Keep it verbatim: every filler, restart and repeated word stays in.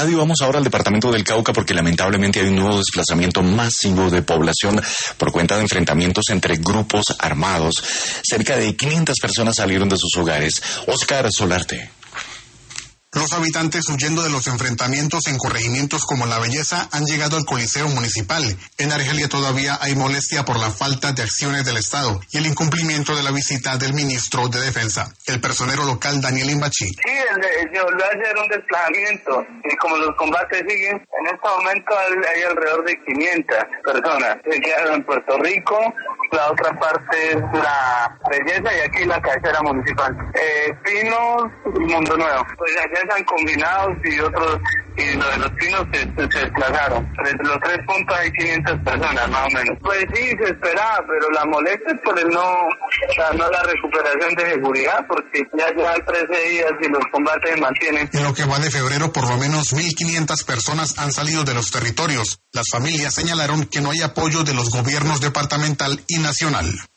Adi, vamos ahora al departamento del Cauca porque lamentablemente hay un nuevo desplazamiento masivo de población por cuenta de enfrentamientos entre grupos armados. Cerca de quinientas personas salieron de sus hogares. Oscar Solarte. Los habitantes, huyendo de los enfrentamientos en corregimientos como La Belleza, han llegado al Coliseo Municipal. En Argelia todavía hay molestia por la falta de acciones del Estado y el incumplimiento de la visita del ministro de Defensa. El personero local Daniel Imbachi. Sí, se volvió a hacer un desplazamiento y como los combates siguen, en este momento hay alrededor de quinientas personas. Se quedaron en Puerto Rico, la otra parte es La Belleza y aquí la cabecera municipal. Eh, Pinos y Mundo Nuevo. Pues allá están combinados y otros, y lo de los Pinos se, se, se desplazaron. Entre los tres puntos hay quinientas personas más o menos. Pues sí, se esperaba, pero la molestia es por el no, la, no la recuperación de seguridad, porque ya llevan trece días y los combates se mantienen. En lo que va de febrero, por lo menos mil quinientas personas han salido de los territorios. Las familias señalaron que no hay apoyo de los gobiernos departamental y nacional.